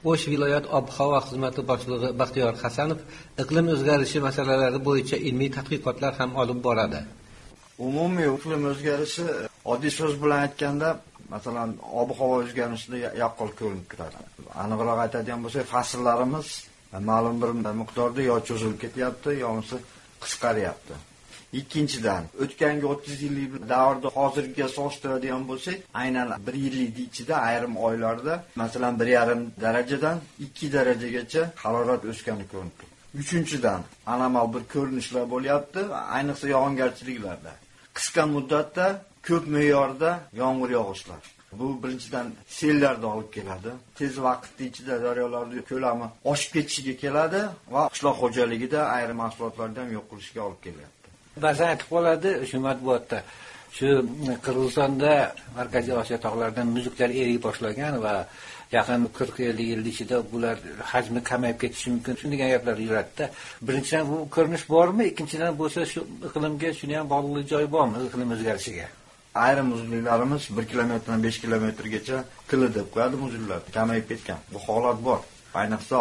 O'sh viloyat ob-havo xizmati boshlig'i Baxtiyor Hasanov iqlim o'zgarishi masalalari bo'yicha ilmiy tadqiqotlar ham olib boradi. Umumiy iqlim o'zgarishi oddiy so'z bilan aytganda, masalan, ob-havo o'zgarishida yaqqol ko'rinib turadi. Aniqroq aytadigan bo'lsak, fasllarimiz ma'lum bir miqdorda yo cho'zilib ketyapti, yoki qisqaryapti. Ikkinchidan, o'tgangi 30 yillik davrda hozirgiga solishtiradigan bo'lsak, aynan 1 yillik ichida ayrim oylarda, masalan, 1,5 darajadan 2 darajagacha harorat o'sgani ko'rinib turibdi. Uchinchidan, anomal bir ko'rinishlar bo'lyapti, ayniqsa yog'ingarchiliklarda. Qisqa muddatda ko'p me'yorda yomg'ir yog'ishlar. Bu birinchidan sellarni olib keladi. Tez vaqt ichida daryolarning ko'lami oshib ketishiga keladi va qishloq xo'jaligida ayrim mahsulotlarni ham yo'q qilishiga olib keladi. Ba'zan aytib qoladi shu matbuotda. Shu Qirg'izistonda Markaziy Osiyo tog'laridan muziklar eriy boshlagan va yaqin 40-50 yil ichida bular hajmi kamayib ketishi mumkin. Shunday gaplar yuradi. Birinchidan bu ko'rinish bormi? Ikkinchidan bo'lsa shu iqlimga shuni ham bog'liq joy bormi, iqlim o'zgarishiga? Ayrim muzliklarimiz 1 kilometrdan 5 kilometrgacha tili deb qo'yadi muzliklar. Kamayib ketgan. Bu holat bor. Ayniqsa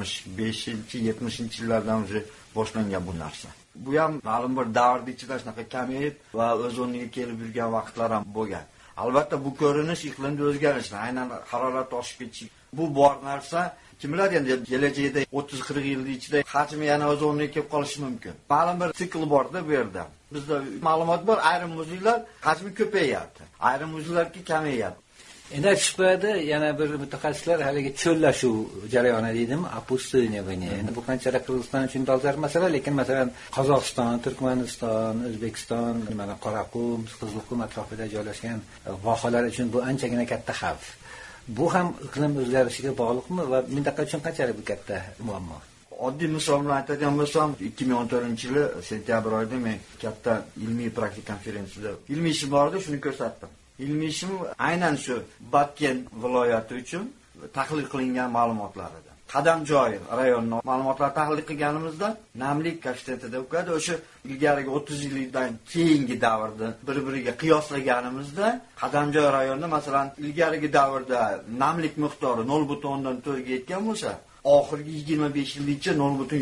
65-70 yillardan boshlangan bu narsa. Bu ham ma'lum bir davr ichida shunaqa kamayib va o'z o'rniga kelib yurgan vaqtlar ham bo'lgan. Albatta bu ko'rinish iqlimda o'zgarishni, aynan harorat oshib ketishi. Bu bor narsa, kimlar endi kelajakda 30-40 yil ichida hajmi yana o'z o'rniga kelib qolishi mumkin. Ma'lum bir sikl borda bu yerda. Bizda ma'lumot bor, ayrim muzliklar hajmi ko'payyapti, ayrim muzliklarki kamayyapti. Endi aytishadi, yana bir mutaxassislar haligi cho'llashuv jarayoni deydimi, opustynevание. Endi bu qanchalik Qirg'iziston uchun dolzarb masala, lekin masalan Qozog'iston, Turkmaniston, O'zbekiston, mana Qoraqum, Qizilqum atrofida joylashgan vohalar uchun bu anchagina katta xavf. Bu ham iqlim o'zgarishiga bog'liqmi va mintaqa uchun qanchalik bu katta muammo? Oddiy misol bilan aytadigan bo'lsam, 2014-yili sentyabr oyida men katta ilmiy praktik konferensiyada ilmiy ishim bor edi, shuni ko'rsatdim. Ilmiy ishim aynan shu Batken viloyati uchun tahlil qilingan ma'lumotlar edi. Qadamjoy rayonining ma'lumotlarini tahlil qilganimizda namlik koeffitsiyenti deb qo'yadi. O'sha ilgarigi 30 yildan keyingi davrda bir-biriga qiyoslaganimizda Qadamjoy rayonida masalan ilgarigi davrda namlik miqdori 0.4 ga yetgan bo'lsa, oxirgi 25 yil ichida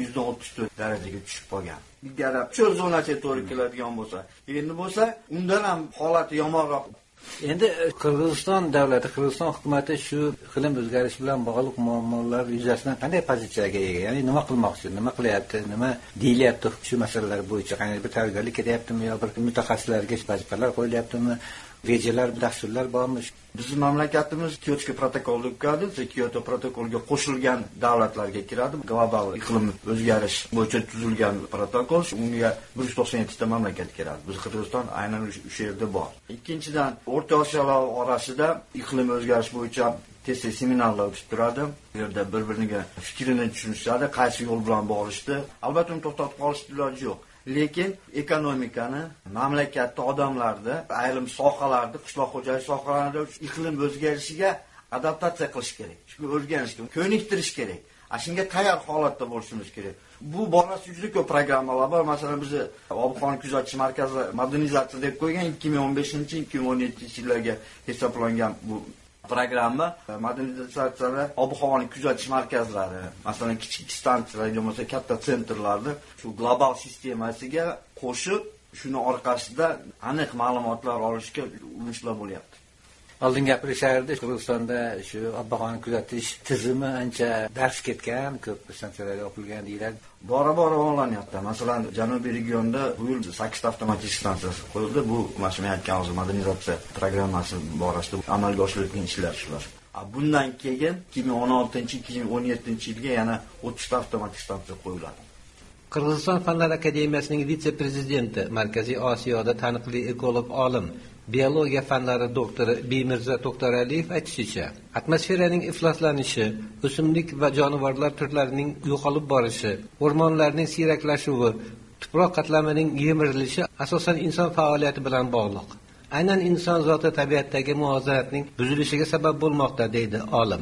0.134 darajaga tushib qolgan. Ilgari cho'l zonasiga to'g'ri keladigan bo'lsa, endi bo'lsa undan ham holati yomonroq. Endi Qirg'iziston davlati, Qirg'iziston hukumatı shu iqlim o'zgarishi bilan bog'liq muammolar yuzasidan qanday pozitsiyaga ega? Ya'ni nima qilmoqchi, nima qilyapti, nima deyilyapti shu masalalar bo'yicha? Qanday bir tayyorgarlik ketyaptimi yo bir mutaxassislarga vazifalar qo'yilyaptimi? Rejalar, dasturlar bormi? Bizning mamlakatimiz Kyoto protokoli deb qo'yadi. Kyoto protokoliga qo'shilgan davlatlarga kiradi. Global iqlim o'zgarish bo'yicha tuzilgan protokol. Unga 197 ta mamlakat kiradi. Biz Qirg'iziston aynan o'sha yerda bor. Ikkinchidan, O'rta Osiyo orasida iqlim o'zgarish bo'yicha tez-tez seminarlar o'tib turadi. Bu yerda bir-biriga fikrini tushunishadi, qaysi yo'l bilan borishdi. Albatta uni to'xtatib qolish iloji yo'q. Lekin ekonomikani, mamlakatda odamlarni, ayrim sohalarda, qishloq xo'jalik sohalarida iqlim o'zgarishiga adaptatsiya qilish kerak. Shunga o'rganishga, ko'niktirish kerak. Shunga tayyor holatda bo'lishimiz kerak. Bu borasida juda ko'p programmalar bor. Masalan, biz ob-havoni kuzatish markazi modernizatsiya deb qo'ygan 2015-2017 yillarga hisoblangan bu programma modernizatsiyada ob-havoni kuzatish markazlari, masalan kichik stansiyalar bo'lmasa katta sentrlarni shu global sistemasiga qo'shib, shuni orqasida aniq ma'lumotlar olishga urinishlar bo'lyapti. Oldin gapirishardi, Qirg'izistonda shu ob-havoni kuzatish tizimi ancha darz ketgan, ko'p stansiyalarga yopilgan deyiladi. Bora-bora o'nlanyapti. Masalan, Janubiy regionda bu yil 8 ta avtomatik stansiyasi qo'yildi. Bu mana aytgan modernizatsiya programmasi borasida amalga oshirilgan ishlar shular. Bundan keyin 2016-2017 yilga yana 30 ta avtomatik stansiya qo'yiladi. Qirg'iziston Fanlar akademiyasining vitse-prezidenti, Markaziy Osiyoda taniqli ekolog olim, biologiya fanlari doktori Bemirza To'xtaraliyev aytishicha, atmosferaning ifloslanishi, o'simlik va jonivorlar turlarining yo'qolib borishi, o'rmonlarning siyraklashuvi, tuproq qatlamining yemirilishi asosan inson faoliyati bilan bog'liq. Aynan inson zoti tabiatdagi muvozanatning buzilishiga sabab bo'lmoqda, deydi olim.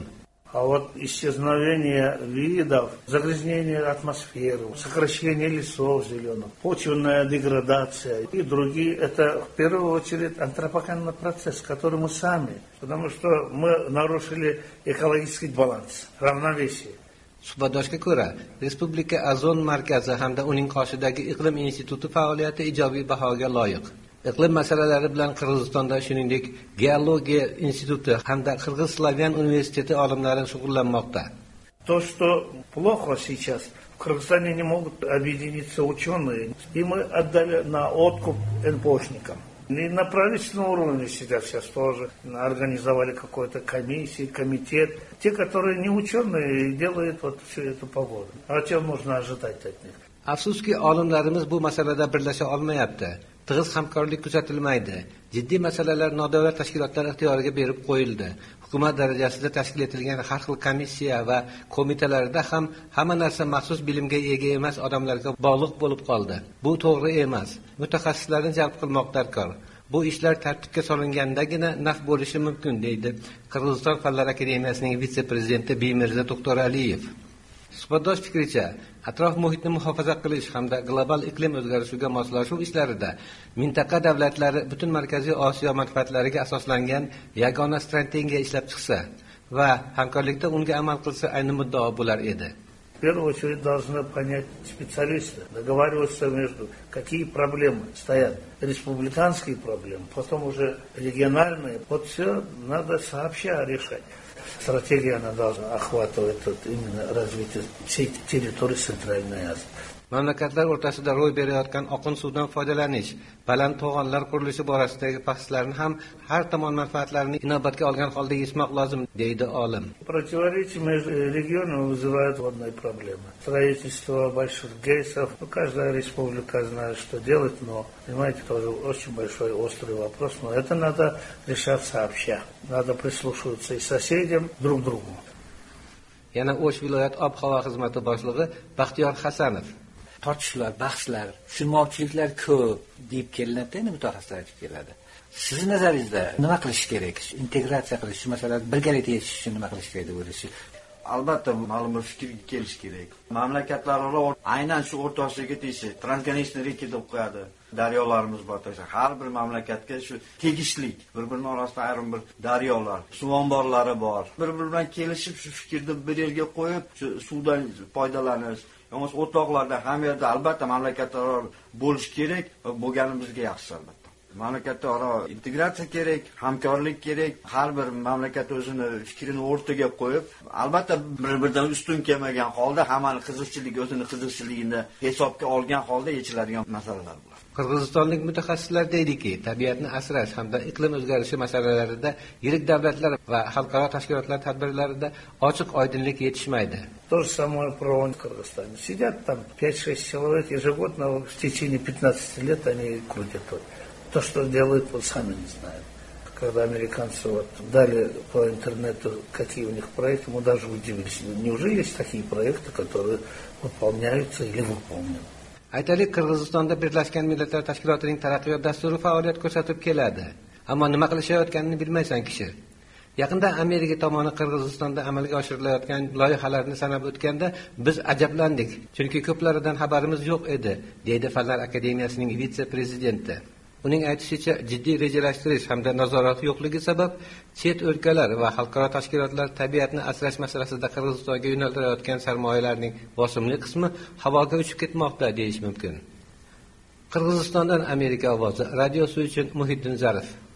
А вот исчезновение видов, загрязнение атмосферы, сокращение лесов зеленых, почвенная деградация и другие, это в первую очередь антропогенный процесс, который мы сами, потому что мы нарушили экологический баланс, равновесие. Suhbatdoshga ko'ra, Respublika Ozon markazi hamda uning qoshidagi Iqlim instituti faoliyati ijobiy bahoga loyiq. Iqlim masalalari bilan Qirg'izistonda, shuningdek, Geologiya instituti hamda Qirg'iz Slavyan universiteti olimlari shug'ullanmoqda. То, что плохо сейчас, в Кыргызстане не могут объединиться ученые, и мы отдали на откуп НПОшникам. И на правительственном уровне сидят сейчас тоже, организовали какую-то комиссию, комитет. Те, которые не ученые, делают вот всю эту погоду. А чем можно ожидать от них? Afsuski, olimlarimiz bu masalada birlasha olmayapti. Tig'iz hamkorlik kuzatilmaydi. Jiddiy masalalar nodavlat tashkilotlar ixtiyoriga berib qo'yildi. Hukumat darajasida tashkil etilgan har xil komissiya va qo'mitalarda ham hamma narsa maxsus bilimga ega emas odamlarga bog'liq bo'lib qoldi. Bu to'g'ri emas. Mutaxassislarni jalb qilmoq darkor. Bu ishlar tartibga solingandagina naf bo'lishi mumkin, deydi Qirg'iziston Fanlar akademiyasining vitse-prezidenti Bimirza To'xtoraliyev. Suhbatdosh fikricha, atrof muhitni muhofaza qilish hamda global iqlim o'zgarishiga moslashuv ishlarida mintaqa davlatlari butun Markaziy Osiyo manfaatlariga asoslangan yagona strategiya ishlab chiqsa va hamkorlikda unga amal qilsa ayni muddao bo'lar edi. В первую очередь должны понять специалисты, договариваться между, какие проблемы стоят. Республиканские проблемы, потом уже региональные. Вот все надо сообща решать. Стратегия она должна охватывать именно развитие всей территории Центральной Азии. Mamlakatlar o'rtasida ro'y berayotgan oqin suvdan foydalanish, baland to'g'onlar qurilishi borasidagi bahslarni ham har tomon manfaatlarini inobatga olgan holda yechmoq lozim, deydi olim. Противоречия между регионами вызывают водные проблемы. Строительство больших ГЭСов. Каждая республика знает, что делать, но, понимаете, тоже очень большой острый вопрос. Но это надо решать сообща. Надо прислушиваться и соседям, друг к другу. Yana O'sh viloyat ob-havo xizmati boshlig'i Baxtiyor Hasanov. Tortishlar, bahslar, tushunmovchiliklar ko'p deb kelinadi, endi mutaxassislar aytib keladi. Siz nazaringizda nima qilish kerak? Integratsiya qilish, masalan, birgalikda yechish uchun nima qilish kerak deb o'ylaysiz? Albatta ma'lum bir fikrga kelish kerak. Mamlakatlararo aynan shu o'rtosiga tegishli transkonechniy reka deb qo'yadi. Daryolarimiz bor. Har bir mamlakatga shu tegishli, bir-birining orasida ayrim bir daryolar, suv omborlari bor. Bir-biri bilan kelishib shu fikrni bir yerga qo'yib, shu suvdan foydalanish, yo'q o'rtoqlarda ham yerda albatta mamlakatlararo bo'lish kerak va bo'lgani bizga yaxshi albatta. Mamlakatlararo integratsiya kerak, hamkorlik kerak. Har bir mamlakat o'zini fikrini o'rtaga qo'yib, albatta bir-biridan ustun kelmagan holda hammaning qiziqchiligi o'zini qiziqchiligini hisobga olgan holda yechiladigan masalalar bular. Qirg'izistonlik mutaxassislar deydiki, tabiatni asrash hamda iqlim o'zgarishi masalalarida yirik davlatlar va xalqaro tashkilotlar tadbirlarida ochiq oydinlik yetishmaydi. То же самое про в Кыргызстане. Сидят там 5-6 человек ежегодно, в течение 15 лет они крутят. То, что делают, вот сами не знают. Когда американцы вот дали по интернету, какие у них проекты, мы даже удивились. Неужели есть такие проекты, которые выполняются или выполнены? Aytaylik, Qirg'izistonda Birlashgan Millatlar Tashkilotining taraqqiyot dasturi faoliyat ko'rsatib keladi. Ammo nima qilishayotganini bilmaysan kishi. Yaqinda Amerika tomoni Qirg'izistonda amalga oshirilayotgan loyihalarni sanab o'tganda biz ajablandik, chunki ko'plaridan xabarimiz yo'q edi, deydi Fanlar akademiyasining vitse-prezidenti. Uning aytishicha, jiddiy rejalashtirish hamda nazorat yo'qligi sabab chet o'lkalar va xalqaro tashkilotlar tabiatni asrash masalasida Qirg'izistonga yo'naltirayotgan sarmoyalarning bosimli qismi havoga uchib ketmoqda deyish mumkin. Qirg'izistondan Amerika ovozi radiosi uchun Muhiddin Zarif.